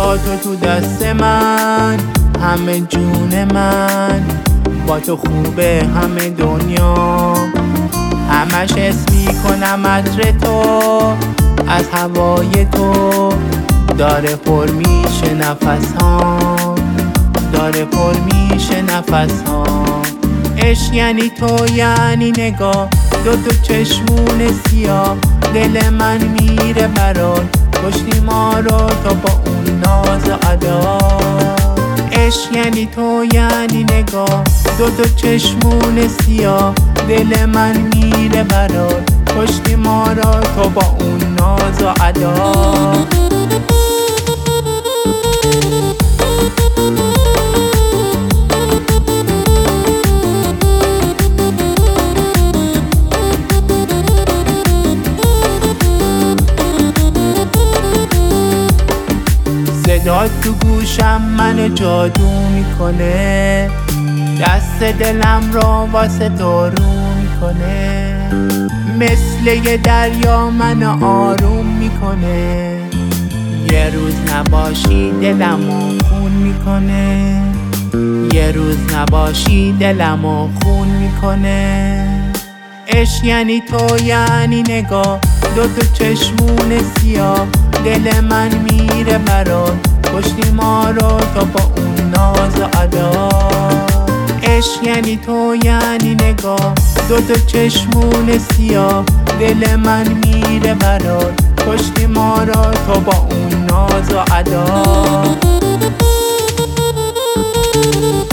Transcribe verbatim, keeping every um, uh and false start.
با تو تو دست من همه جون من، با تو خوبه همه دنیا، همش اسم میکنم عطر تو، از هوای تو داره پر میشه نفس ها، داره پر میشه نفس ها. عشق یعنی تو یعنی نگاه، دو تا چشمون سیاه، دل من میره برات، کشتی ما رو تو با اون ناز و ادا. عشق یعنی تو یعنی نگاه، دو تا چشمون سیاه، دل من میره برات، کشتی ما رو تو با اون ناز و ادا. صدات تو گوشم من جادو میکنه، دست دلم رو واسه تو رو میکنه، مثل یه دریا من آروم میکنه، یه روز نباشی دلمو خون میکنه، یه روز نباشی دلمو خون میکنه. عشق یعنی تو یعنی نگاه، دو تا چشمون سیاه، دل من میره برات، کشتی ما رو تو با اون ناز و ادا. عشق یعنی تو یعنی نگاه، دو تا چشمون سیاه، دل من میره برات، کشتی ما رو تو با اون ناز و ادا.